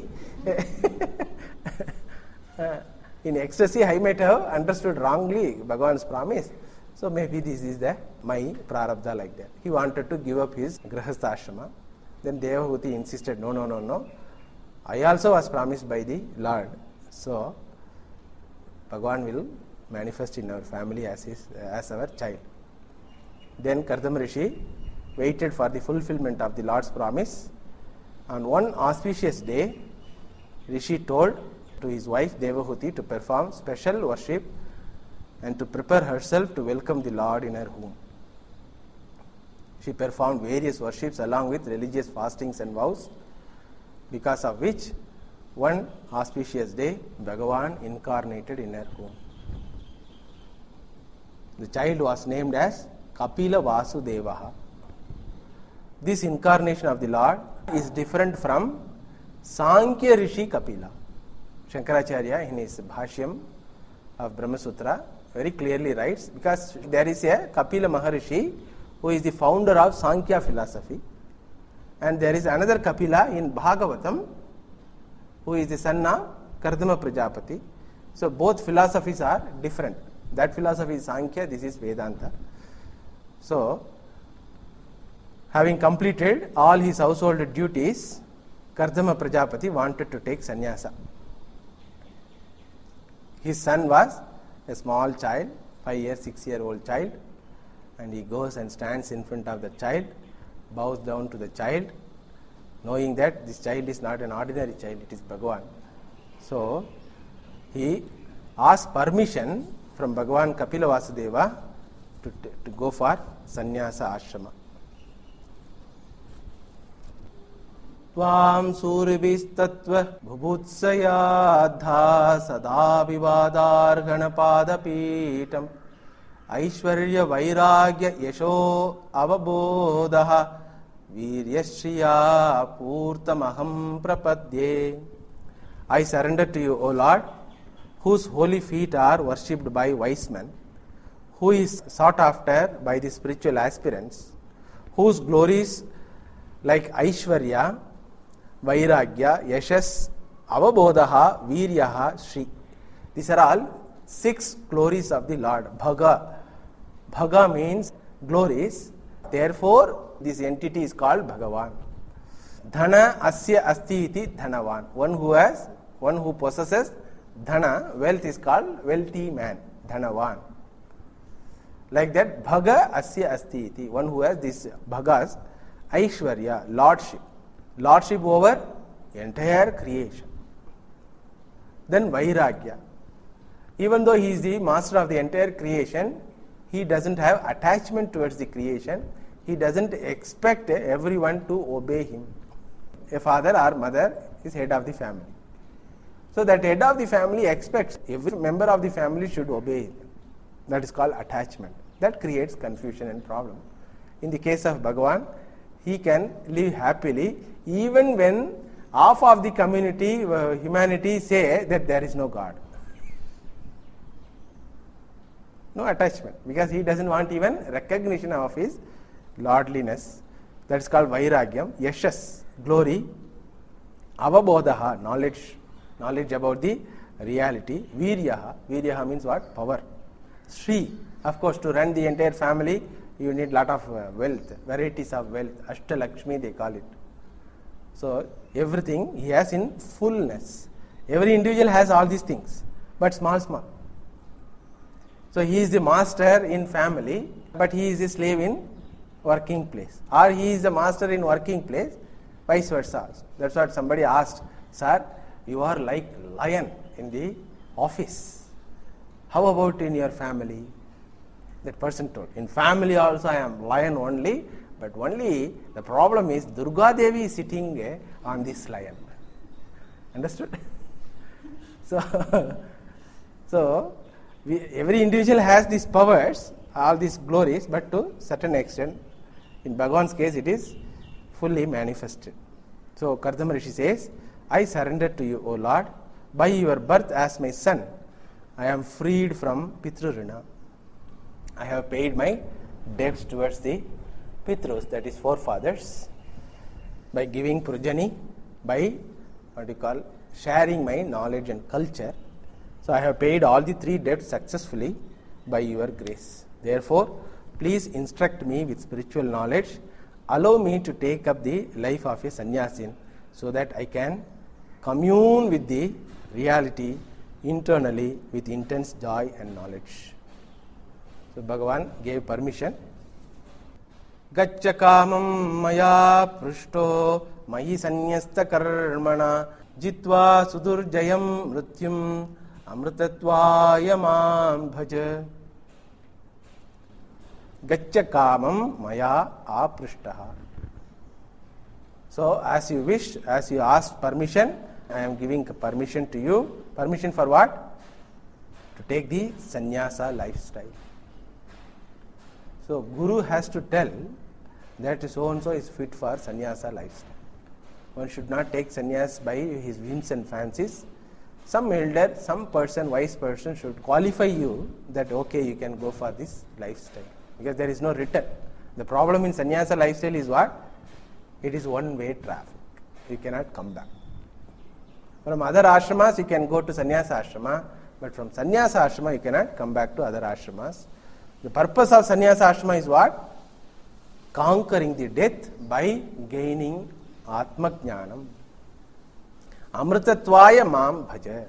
In ecstasy I might have understood wrongly Bhagavan's promise. So maybe this is my prarabdha, like that. He wanted to give up his grahastha ashrama. Then Devahuti insisted, no. I also was promised by the Lord. So Bhagavan will manifest in our family as our child. Then Kardama Rishi waited for the fulfillment of the Lord's promise. On one auspicious day, Rishi told to his wife Devahuti to perform special worship and to prepare herself to welcome the Lord in her home. She performed various worships along with religious fastings and vows, because of which one auspicious day Bhagavan incarnated in her home. The child was named as Kapila Vasudevaha. This incarnation of the Lord is different from Sankhya Rishi Kapila. Shankaracharya in his Bhashyam of Brahma Sutra very clearly writes, because there is a Kapila Maharishi who is the founder of Sankhya philosophy, and there is another Kapila in Bhagavatam who is the son of Kardama Prajapati. So both philosophies are different. That philosophy is Sankhya, this is Vedanta. So having completed all his household duties, Kardama Prajapati wanted to take sannyasa. His son was a small child, 5 6-year-old child, and he goes and stands in front of the child, bows down to the child, knowing that this child is not an ordinary child, it is Bhagavan. So he asked permission from Bhagavan Kapila Vasudeva to go for sannyasa ashrama. Tvam suribhistattva bhubutsayadha sada vivadar ganapada pitam aishwarya vairagya yasho avabodha viryashriya purtamaham prapadye. I surrender to you, O Lord, whose holy feet are worshipped by wise men, who is sought after by the spiritual aspirants, whose glories like Aishwarya, Vairagya, Yashas, Avabodha, Viryaha, Shri. These are all 6 glories of the Lord. Bhaga. Bhaga means glories, Therefore, this entity is called Bhagavan. Dhana asya asti iti dhanavan. One who possesses dhana, wealth, is called wealthy man, dhanavan. Like that, bhaga asya asti iti. One who has this bhagas, aishwarya, lordship over entire creation. Then vairagya. Even though he is the master of the entire creation, he doesn't have attachment towards the creation. He doesn't expect everyone to obey him. A father or mother is head of the family. So that head of the family expects every member of the family should obey him. That is called attachment. That creates confusion and problem. In the case of Bhagavan, he can live happily even when half of the community, humanity, say that there is no God. No attachment, because he doesn't want even recognition of his lordliness. That is called Vairagyam. Yashas, glory. Avabodhaha, knowledge about the reality. Viryaha means what? Power. Shri, of course, to run the entire family, you need lot of wealth, varieties of wealth. Ashtalakshmi they call it. So everything he has in fullness. Every individual has all these things, but small. So he is the master in family, but he is a slave in working place. Or he is the master in working place, vice versa also. That's what somebody asked, sir, you are like lion in the office. How about in your family? That person told, in family also I am lion only, but only the problem is Durga Devi is sitting on this lion. Understood? So every individual has these powers, all these glories, but to certain extent. In Bhagavan's case, it is fully manifested. So Kardama Rishi says, I surrender to you, O Lord. By your birth as my son, I am freed from Pitrurina. I have paid my debts towards the Pitrus, that is forefathers, by giving progeny, by sharing my knowledge and culture. So I have paid all the 3 debts successfully by your grace. Therefore, please instruct me with spiritual knowledge. Allow me to take up the life of a sannyasin so that I can commune with the reality internally with intense joy and knowledge. So Bhagavan gave permission. Gaccha kamam maya prushto mayi sannyasta karmana jitva sudurjayam mrityum amritatvaya mam bhaja. Gaccha kamam maya aprishtaha. So as you wish, as you asked permission, I am giving permission to you. Permission for what? To take the sannyasa lifestyle. So Guru has to tell that so and so is fit for sannyasa lifestyle. One should not take sannyas by his whims and fancies. Some elder, some person, wise person should qualify you that okay, you can go for this lifestyle. Because there is no return. The problem in sannyasa lifestyle is what? It is one-way traffic. You cannot come back. From other ashramas, you can go to sannyasa ashrama, but from sannyasa ashrama, you cannot come back to other ashramas. The purpose of sannyasa ashrama is what? Conquering the death by gaining atma jnanam. Amritatvaya mam bhaja.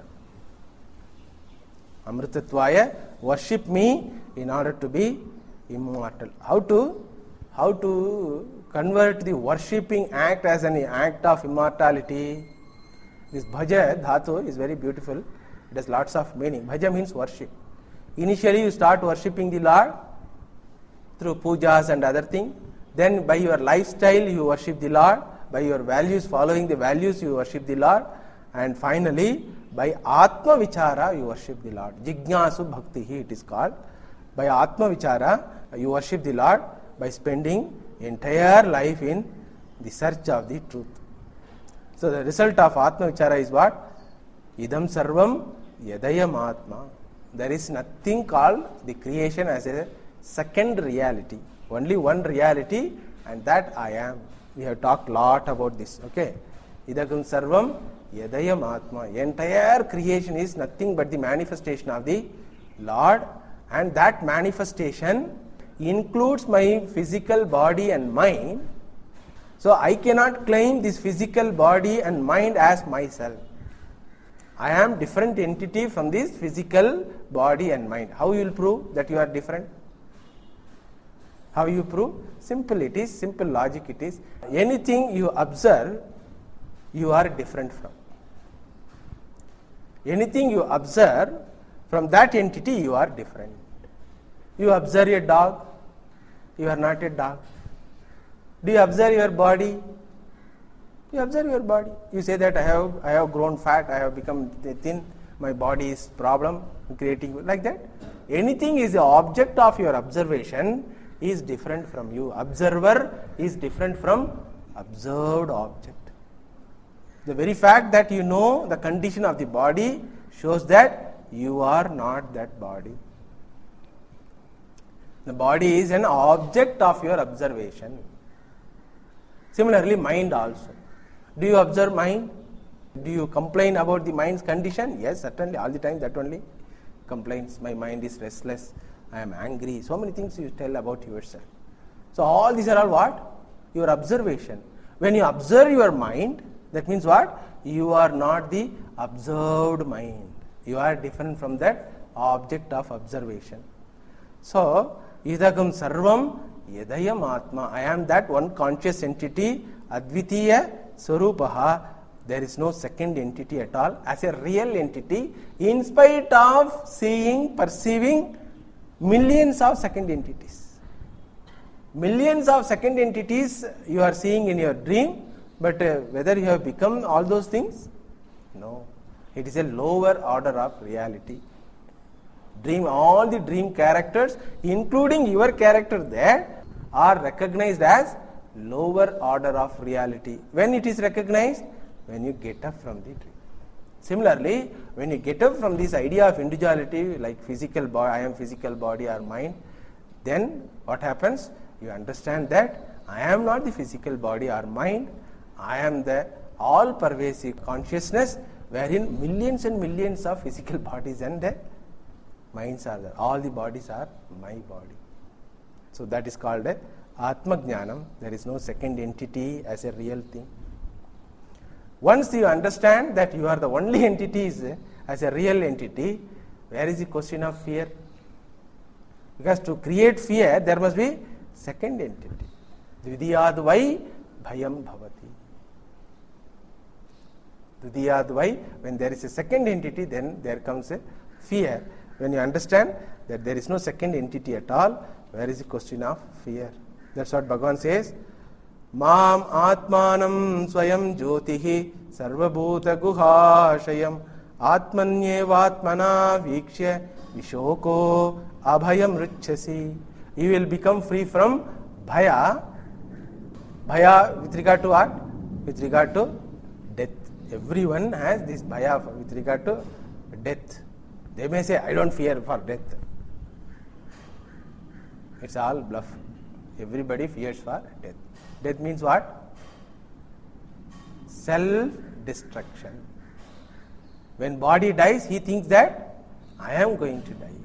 Amritatvaya, worship me in order to be immortal. How to convert the worshipping act as an act of immortality? This bhaja dhatu is very beautiful. It has lots of meaning. Bhaja means worship. Initially you start worshipping the Lord through pujas and other things. Then by your lifestyle you worship the Lord. By your values, following the values, you worship the Lord. And finally, by Atma Vichara, you worship the Lord. Jignasu Bhaktihi it is called. By Atma Vichara, you worship the Lord by spending entire life in the search of the truth. So the result of Atma Vichara is what? Idam sarvam yadayam atma. There is nothing called the creation as a second reality. Only one reality, and that I am. We have talked a lot about this. Okay. Idakam sarvam yadayam atma. Entire creation is nothing but the manifestation of the Lord, and that manifestation includes my physical body and mind. So I cannot claim this physical body and mind as myself. I am different entity from this physical body and mind. How you will prove that you are different? How you prove? Simple it is, simple logic it is. Anything you observe, you are different from. Anything you observe, from that entity you are different. You observe a dog, you are not a dog. Do you observe your body? You observe your body. You say that I have grown fat, I have become thin, my body is problem, creating like that. Anything is the object of your observation is different from you. Observer is different from observed object. The very fact that you know the condition of the body shows that you are not that body. The body is an object of your observation. Similarly, mind also. Do you observe mind? Do you complain about the mind's condition? Yes, certainly, all the time that only complains. My mind is restless, I am angry. So many things you tell about yourself. So all these are all what? Your observation. When you observe your mind, that means what? You are not the observed mind. You are different from that object of observation. So, idagam sarvam yadayam atma. I am that one conscious entity, advitiya swarupaha. There is no second entity at all. As a real entity, in spite of seeing, perceiving millions of second entities. Millions of second entities you are seeing in your dream, but whether you have become all those things? No. It is a lower order of reality. Dream, all the dream characters, including your character there, are recognized as lower order of reality. When it is recognized? When you get up from the dream. Similarly, when you get up from this idea of individuality, like physical body, I am physical body or mind, then what happens? You understand that I am not the physical body or mind. I am the all-pervasive consciousness wherein millions and millions of physical bodies and minds are there. All the bodies are my body. So that is called a Atma Jnanam. There is no second entity as a real thing. Once you understand that you are the only entity as a real entity, where is the question of fear? Because to create fear, there must be second entity. Dvidiyad vai bhayam bhavati. Dvidiyad vai, when there is a second entity, then there comes a fear. When you understand that there is no second entity at all, where is the question of fear? That's what Bhagavan says. Mam atmanam swayam jyotihi sarvabhuta guhashayam atmanyevatmana vikshya vishoko abhayam richasi. You will become free from bhaya. Bhaya with regard to what? With regard to death. Everyone has this bhaya with regard to death. They may say, I don't fear for death. It's all bluff. Everybody fears for death. Death means what? Self-destruction. When body dies, he thinks that I am going to die.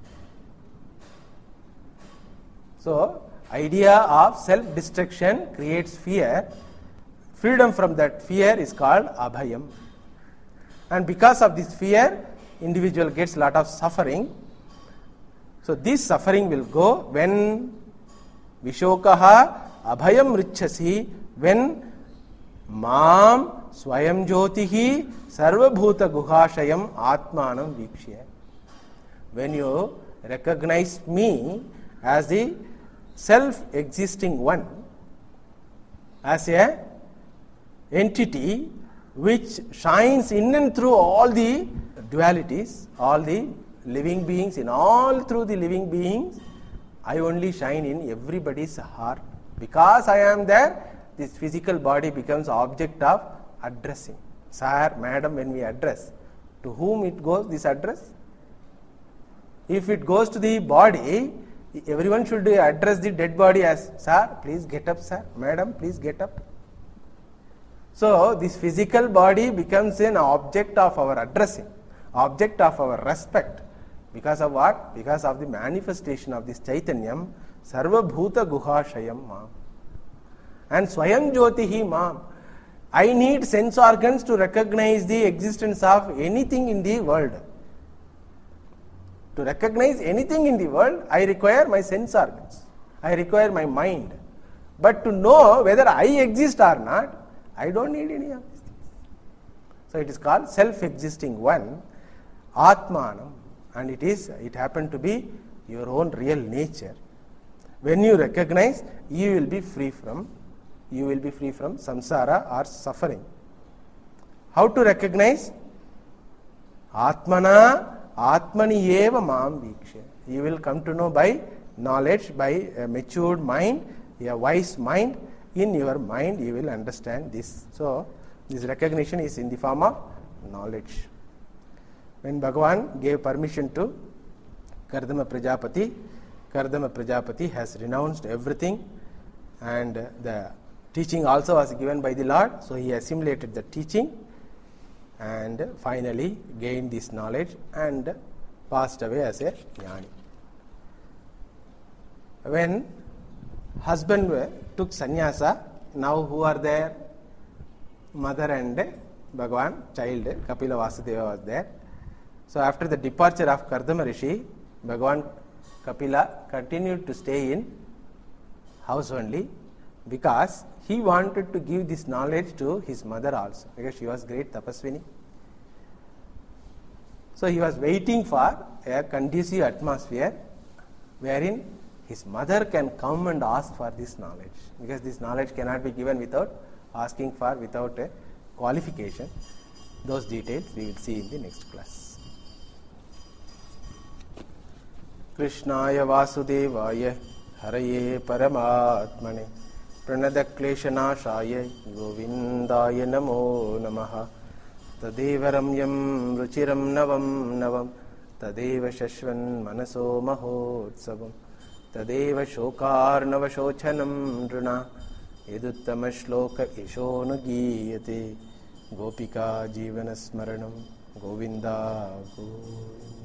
So, idea of self-destruction creates fear. Freedom from that fear is called abhayam. And because of this fear, individual gets lot of suffering. So, this suffering will go when Vishokaha abhayam richasi, when Mam swayam jyotihi sarvabhuta guhashayam atmanam vikshya. When you recognize me as the self-existing one, as a entity which shines in and through all the dualities, all the living beings, in all through the living beings, I only shine in everybody's heart. Because I am there, this physical body becomes object of addressing. Sir, madam, when we address, to whom it goes, this address? If it goes to the body, everyone should address the dead body as, sir, please get up, sir, madam, please get up. So, this physical body becomes an object of our addressing, object of our respect. Because of what? Because of the manifestation of this Chaitanyam, Sarva Bhuta Guhashayam Mam. And Swayam Jyotihi Mam. I need sense organs to recognize the existence of anything in the world. To recognize anything in the world, I require my sense organs. I require my mind. But to know whether I exist or not, I don't need any of these things. So it is called self-existing one, Atmanam, and it happened to be your own real nature. When you recognize, you will be free from samsara or suffering. How to recognize? Atmana, Atmani eva mam vikshe. You will come to know by knowledge, by a matured mind, a wise mind. In your mind you will understand this. So this recognition is in the form of knowledge. When Bhagavan gave permission to Kardama Prajapati has renounced everything, and the teaching also was given by the Lord, so he assimilated the teaching and finally gained this knowledge and passed away as a jnani. When husband took sannyasa, now who are there? Mother and Bhagavan, child, Kapila Vasudeva was there. So after the departure of Kardama Rishi, Bhagavan Kapila continued to stay in house only, because he wanted to give this knowledge to his mother also, because she was great tapaswini. So he was waiting for a conducive atmosphere wherein his mother can come and ask for this knowledge, because this knowledge cannot be given without without a qualification. Those details we will see in the next class. Krishnaya Vasudevaya Haraye Paramatmane Pranadakleshanashaya Govindaya Namo Namaha Tadeva Ramyam Ruchiram Navam Tadeva Shashvan Manaso Mahotsavam Tadeva Shokarnava Shochanam Druna Yeduttama Shloka Ishonugiyate Gopika Jivana Smaranam Govinda Govinda.